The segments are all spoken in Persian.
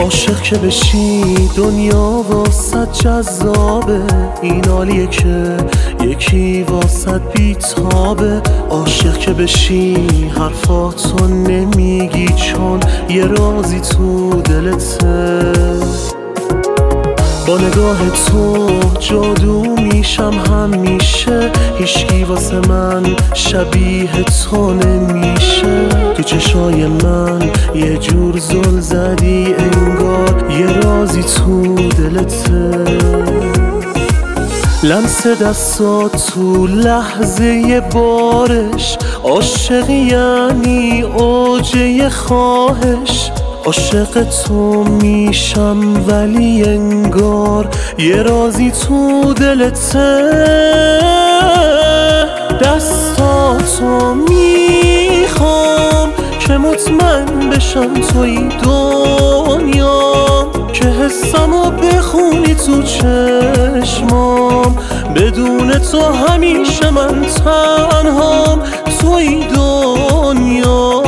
عاشق که بشی دنیا واسط جذابه، این حالیه که یکی واسط بیتابه. عاشق که بشی حرفاتو نمیگی چون یه رازی تو دلته. با نگاه تو جادو میشم همیشه، هیچکی واسه من شبیه تو نمیشه. تو چشای من یه جور زل زدی انگار یه رازی تو دلته. لمس دستات تو لحظه بارش، عاشقی یعنی اوج خواهش. عاشق تو میشم ولی انگار یه رازی تو دلته. دستاتو میخوام که مطمئن بشم توی دنیا، که حسمو بخونی تو چشمام. بدون تو همیشه من تنهام توی دنیا.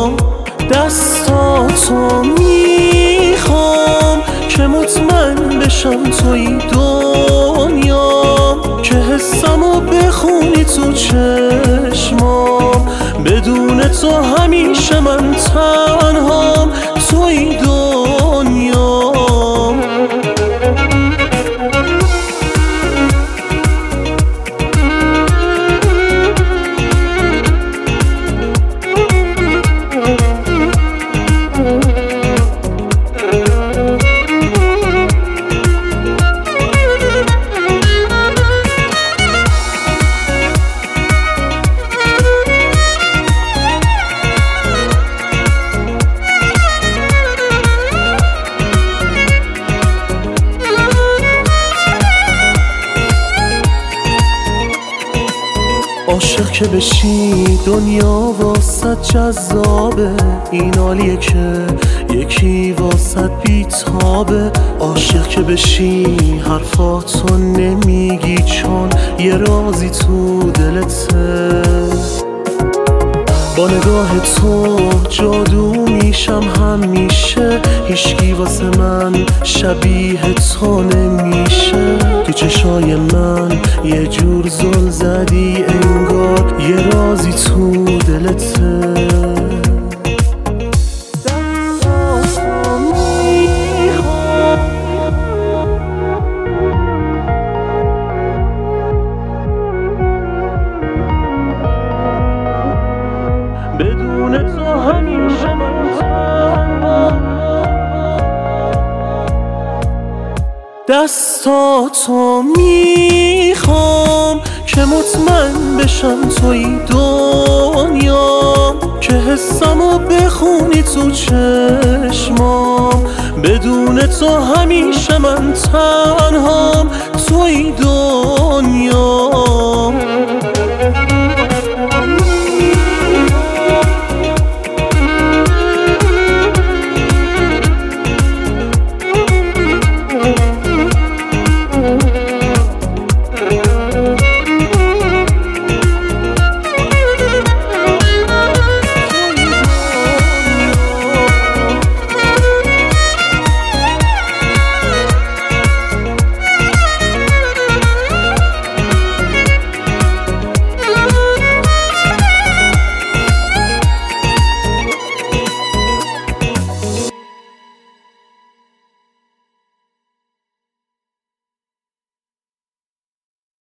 دستاتو میخوام که مطمئن بشم توی دنیا، که حسمو بخونی تو چشمام. بدون تو همیشه من تنهام توی دنیا. عاشق که بشی دنیا واسط جذابه، این حالیه که یکی واسط بیتابه. عاشق که بشی حرفاتو نمیگی چون یه رازی تو دلته. با نگاه تو جادو میشم همیشه، هیچکی واسه من شبیه تو نمیشه. تو چشای من یه جور زل زدی انگار یه رازی تو دلته. بدون تو همیشه من تنهام. دستاتو میخوام که مطمئن بشم توی دنیا، که حسمو بخونی تو چشمام. بدون تو همیشه من تنهام توی دنیا.